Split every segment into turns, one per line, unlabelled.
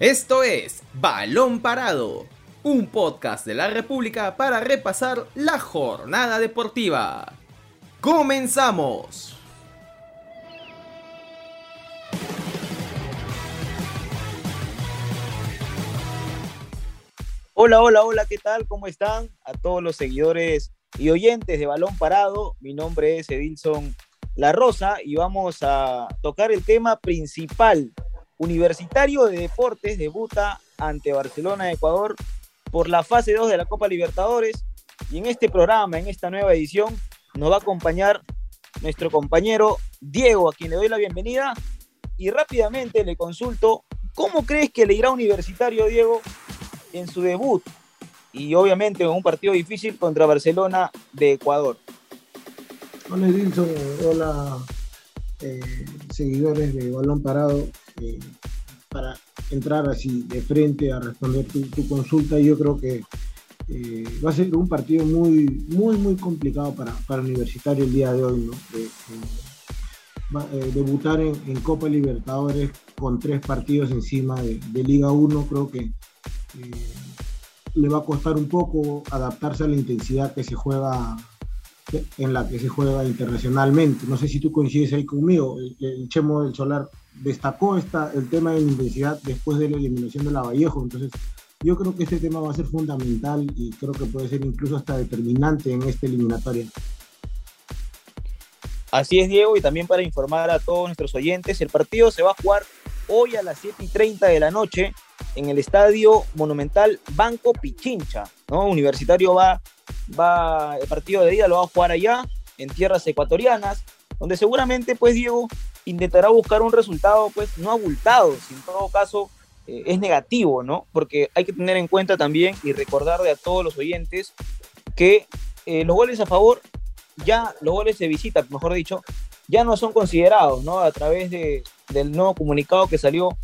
Esto es Balón Parado, un podcast de la República para repasar la jornada deportiva. ¡Comenzamos!
Hola, ¿qué tal? ¿Cómo están? A todos los seguidores y oyentes de Balón Parado, mi nombre es Edilson La Rosa y vamos a tocar el tema principal. Universitario de Deportes debuta ante Barcelona de Ecuador por la fase 2 de la Copa Libertadores, y en este programa, en esta nueva edición, nos va a acompañar nuestro compañero Diego, a quien le doy la bienvenida, y rápidamente le consulto, ¿cómo crees que le irá a Universitario, Diego, en su debut? Y obviamente en un partido difícil contra Barcelona de Ecuador.
Hola Edilson, hola seguidores de Balón Parado. Para entrar así de frente a responder tu consulta, yo creo que va a ser un partido muy complicado para Universitario el día de hoy, ¿no? Debutar en Copa Libertadores con 3 partidos encima de Liga 1, creo que le va a costar un poco adaptarse a la intensidad en la que se juega internacionalmente. No sé si tú coincides ahí conmigo. El Chemo del Solar destacó el tema de la intensidad después de la eliminación de Lavallejo. Entonces yo creo que este tema va a ser fundamental y creo que puede ser incluso hasta determinante en esta eliminatoria.
Así es, Diego, y también para informar a todos nuestros oyentes, el partido se va a jugar hoy a las 7:30 de la noche en el Estadio Monumental Banco Pichincha, ¿no? Universitario el partido de ida lo va a jugar allá, en tierras ecuatorianas, donde seguramente, pues, Diego intentará buscar un resultado, pues, no abultado, si en todo caso es negativo, ¿no? Porque hay que tener en cuenta también y recordarle a todos los oyentes que los goles a favor, los goles de visita, mejor dicho, ya no son considerados, ¿no? A través del nuevo comunicado que salió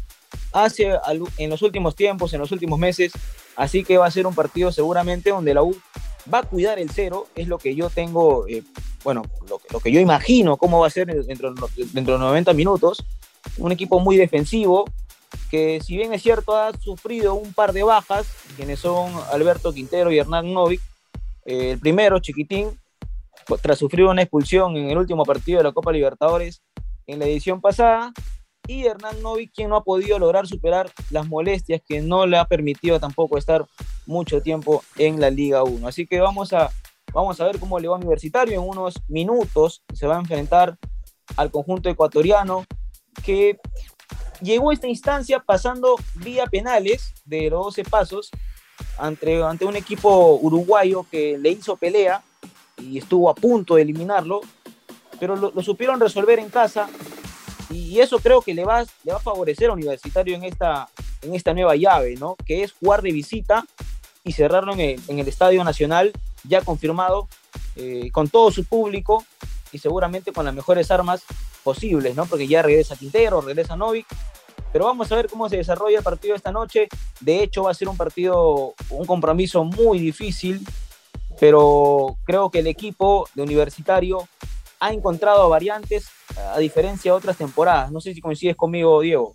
en los últimos tiempos, en los últimos meses. Así que va a ser un partido seguramente donde la U va a cuidar el cero, es lo que yo tengo, lo que yo imagino cómo va a ser dentro de los 90 minutos. Un equipo muy defensivo, que si bien es cierto ha sufrido un par de bajas, quienes son Alberto Quintero y Hernán Novic. El primero, Chiquitín, tras sufrir una expulsión en el último partido de la Copa Libertadores en la edición pasada, y Hernán Novic, quien no ha podido lograr superar las molestias que no le ha permitido tampoco estar mucho tiempo en la Liga 1. Así que vamos a ver cómo le va a Universitario. En unos minutos se va a enfrentar al conjunto ecuatoriano, que llegó a esta instancia pasando vía penales de los 12 pasos ante un equipo uruguayo que le hizo pelea y estuvo a punto de eliminarlo, pero lo supieron resolver en casa, y eso creo que le va a favorecer a Universitario en esta nueva llave, ¿no? Que es jugar de visita y cerrarlo en el Estadio Nacional, ya confirmado, con todo su público y seguramente con las mejores armas posibles, ¿no? Porque ya regresa Quintero, regresa Novic, pero vamos a ver cómo se desarrolla el partido esta noche. De hecho, va a ser un compromiso muy difícil, pero creo que el equipo de Universitario ha encontrado variantes, a diferencia de otras temporadas. No sé si coincides conmigo, Diego.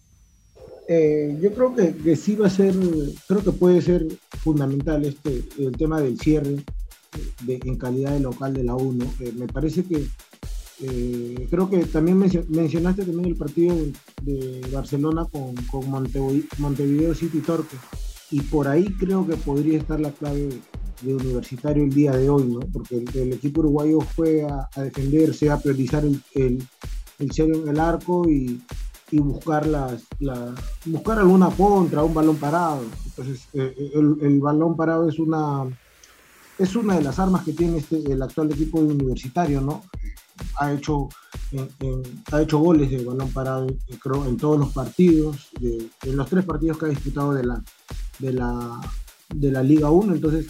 Yo creo que sí va a ser, creo que puede ser fundamental el tema del cierre en calidad de local de la U, ¿no? Me parece que creo que también mencionaste también el partido de Barcelona con Montevideo City Torque, y por ahí creo que podría estar la clave de Universitario el día de hoy, ¿no? Porque el equipo uruguayo fue a defenderse, a priorizar el cero en el arco y buscar buscar alguna contra, un balón parado. Entonces el balón parado es una de las armas que tiene el actual equipo de Universitario, ¿no? Ha hecho goles de balón parado, creo, en todos los partidos, en los 3 partidos que ha disputado de la Liga 1. Entonces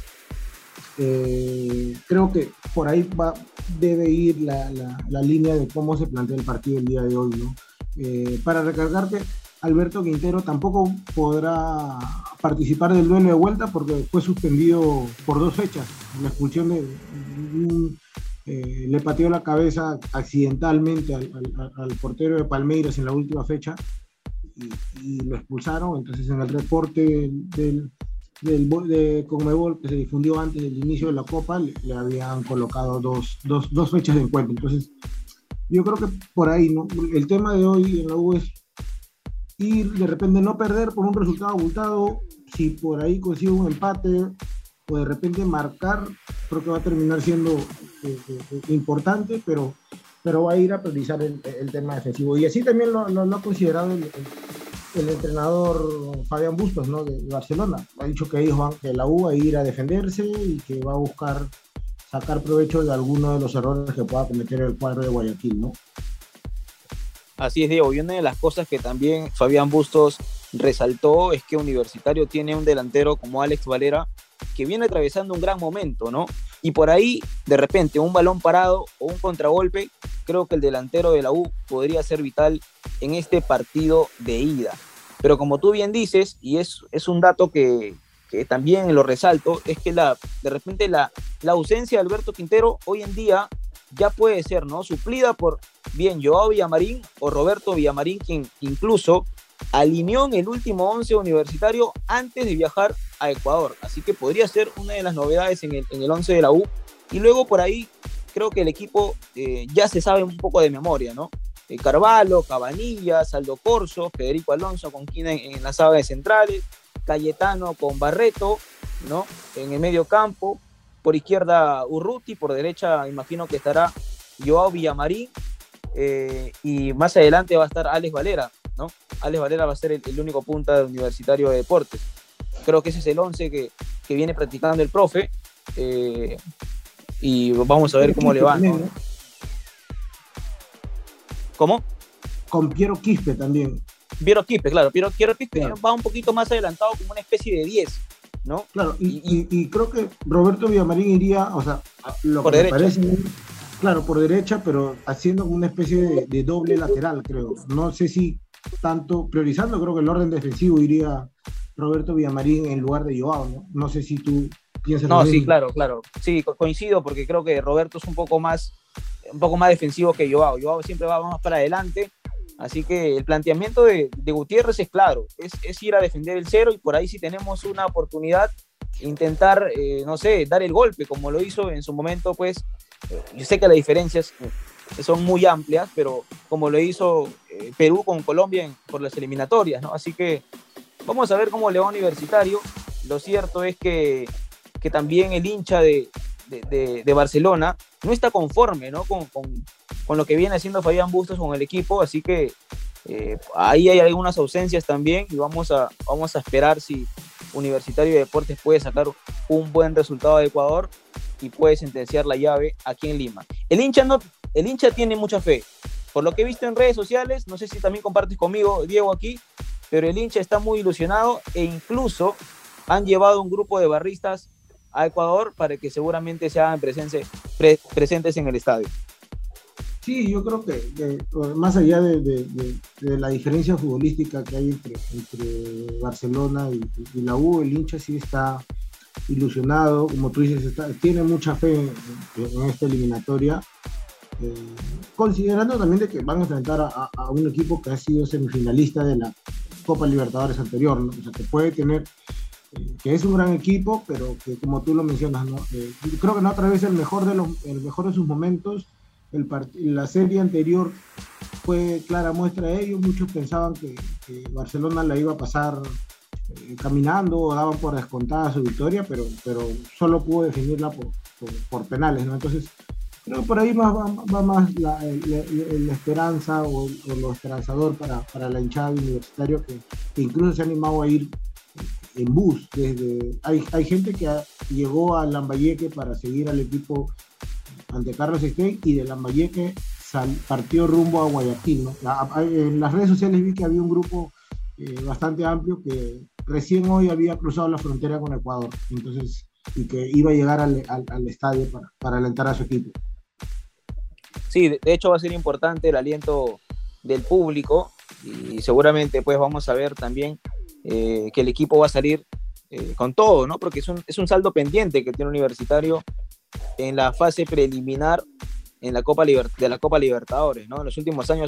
creo que por ahí debe ir la línea de cómo se plantea el partido el día de hoy, ¿no? Para recargarte, Alberto Quintero tampoco podrá participar del duelo de vuelta porque fue suspendido por 2 fechas. La expulsión le pateó la cabeza accidentalmente al portero de Palmeiras en la última fecha, y lo expulsaron. Entonces en el reporte de Conmebol, que se difundió antes del inicio de la Copa, le habían colocado dos fechas de encuentro. Entonces yo creo que por ahí, ¿no? El tema de hoy en la U es ir, de repente no perder por un resultado abultado. Si por ahí consigue un empate o de repente marcar, creo que va a terminar siendo importante, pero va a ir a priorizar el tema defensivo. Y así también lo ha considerado el entrenador Fabián Bustos, ¿no? de Barcelona. Ha dicho que que la U va a ir a defenderse y que va a buscar sacar provecho de alguno de los errores que pueda cometer el cuadro de Guayaquil, ¿no?
Así es, Diego. Y una de las cosas que también Fabián Bustos resaltó es que Universitario tiene un delantero como Alex Valera que viene atravesando un gran momento, ¿no? Y por ahí, de repente, un balón parado o un contragolpe, creo que el delantero de la U podría ser vital en este partido de ida. Pero como tú bien dices, y es un dato que también lo resalto, es que de repente la ausencia de Alberto Quintero hoy en día ya puede ser, ¿no?, suplida por bien Joao Villamarín o Roberto Villamarín, quien incluso alineó en el último 11 Universitario antes de viajar a Ecuador. Así que podría ser una de las novedades en el 11 de la U. Y luego por ahí creo que el equipo ya se sabe un poco de memoria, ¿no? Carvalho, Cabanillas, Aldo Corso, Federico Alonso con Quina en la saga de centrales, Cayetano con Barreto, ¿no?, en el medio campo, por izquierda Urruti, por derecha imagino que estará Joao Villamarín, y más adelante va a estar Alex Valera, ¿no? Alex Valera va a ser el único punta de Universitario de Deportes. Creo que ese es el 11 que viene practicando el profe, y vamos a ver cómo le va, ¿no? ¿Cómo?
Con Piero Quispe también.
Piero Quispe, claro. Piero Quispe,
claro,
va un poquito más adelantado como una especie de 10, ¿no?
Claro, y creo que Roberto Villamarín iría, o sea, lo
por
que
derecha.
me parece, claro, por derecha, pero haciendo una especie de doble lateral, creo. No sé si tanto, priorizando, creo que el orden defensivo iría Roberto Villamarín en lugar de Joao, ¿no? No sé si tú piensas
No,
lo
sí,
mismo.
claro. Sí, coincido, porque creo que Roberto es un poco más defensivo que Joao. Joao siempre va más para adelante. Así que el planteamiento de Gutiérrez es claro, es ir a defender el cero, y por ahí si tenemos una oportunidad, intentar, no sé, dar el golpe, como lo hizo en su momento, pues, yo sé que las diferencias son muy amplias, pero como lo hizo Perú con Colombia por las eliminatorias, ¿no? Así que vamos a ver cómo le va a Universitario. Lo cierto es que también el hincha de Barcelona no está conforme, ¿no?, con lo que viene haciendo Fabián Bustos con el equipo, así que ahí hay algunas ausencias también, y vamos a esperar si Universitario de Deportes puede sacar un buen resultado de Ecuador y puede sentenciar la llave aquí en Lima. El hincha tiene mucha fe, por lo que he visto en redes sociales, no sé si también compartes conmigo, Diego, aquí, pero el hincha está muy ilusionado, e incluso han llevado un grupo de barristas a Ecuador para que seguramente se hagan presentes en el estadio.
Sí, yo creo que más allá de la diferencia futbolística que hay entre Barcelona y la U, el hincha sí está ilusionado, como tú dices, tiene mucha fe en esta eliminatoria, considerando también de que van a enfrentar a un equipo que ha sido semifinalista de la Copa Libertadores anterior, ¿no? O sea, que puede tener, que es un gran equipo, pero que, como tú lo mencionas, ¿no? Creo que no atraviesa el mejor de sus momentos. La serie anterior fue clara muestra de ello. Muchos pensaban que Barcelona la iba a pasar caminando, o daban por descontada su victoria, pero solo pudo definirla por penales, ¿no? Entonces creo que por ahí va más la esperanza o lo esperanzador para la hinchada de Universitario, que incluso se ha animado a ir en bus. Hay gente que llegó a Lambayeque para seguir al equipo ante Carlos Stein, y de Lambayeque partió rumbo a Guayaquil, ¿no? En las redes sociales vi que había un grupo bastante amplio que recién hoy había cruzado la frontera con Ecuador, entonces, y que iba a llegar al estadio para alentar a su equipo.
Sí, de hecho va a ser importante el aliento del público, y seguramente pues vamos a ver también que el equipo va a salir con todo, ¿no? Porque es un saldo pendiente que tiene Universitario en la fase preliminar en la Copa de la Copa Libertadores, ¿no? En los últimos años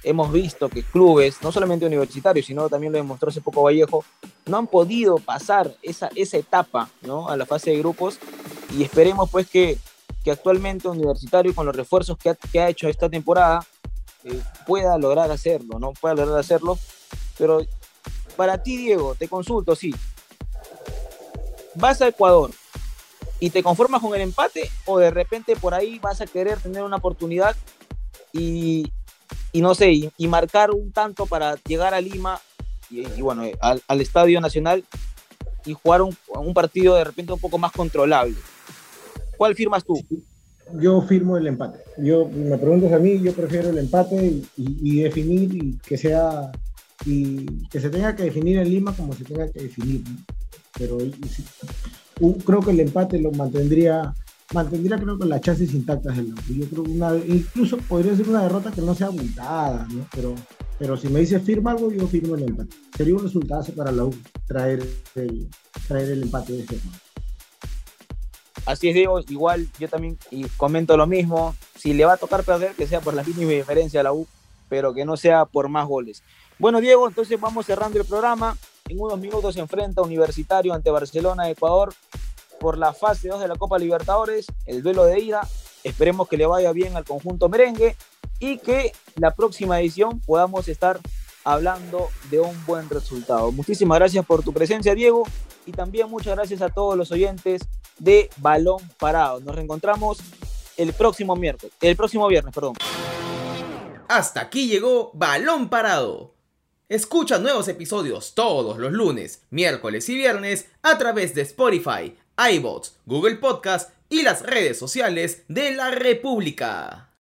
hemos visto que clubes, no solamente universitarios, sino también lo demostró hace poco Vallejo, no han podido pasar esa etapa, ¿no?, a la fase de grupos, y esperemos pues que actualmente Universitario, con los refuerzos que ha hecho esta temporada, pueda lograr hacerlo, ¿no? Pueda lograr hacerlo. Pero para ti, Diego, te consulto, sí, ¿vas a Ecuador y te conformas con el empate, o de repente por ahí vas a querer tener una oportunidad y no sé, y marcar un tanto para llegar a Lima y bueno, al Estadio Nacional, y jugar un partido de repente un poco más controlable? ¿Cuál firmas tú?
Yo firmo el empate. Me preguntas a mí, yo prefiero el empate y definir, y que se tenga que definir en Lima como se tenga que definir, ¿no? Pero creo que el empate lo mantendría creo que las chances intactas del U. Yo creo que incluso podría ser una derrota que no sea abultada, ¿no? Pero si me dices firma algo, yo firmo el empate. Sería un resultado para la U traer el empate de este modo.
Así es, Diego, igual yo también y comento lo mismo. Si le va a tocar perder, que sea por la mínima diferencia a la U, pero que no sea por más goles. Bueno, Diego, entonces vamos cerrando el programa. En unos minutos se enfrenta Universitario ante Barcelona de Ecuador por la fase 2 de la Copa Libertadores, el duelo de ida. Esperemos que le vaya bien al conjunto merengue y que la próxima edición podamos estar hablando de un buen resultado. Muchísimas gracias por tu presencia, Diego, y también muchas gracias a todos los oyentes de Balón Parado. Nos reencontramos el próximo viernes.
Hasta aquí llegó Balón Parado. Escucha nuevos episodios todos los lunes, miércoles y viernes a través de Spotify, iVoox, Google Podcast y las redes sociales de la República.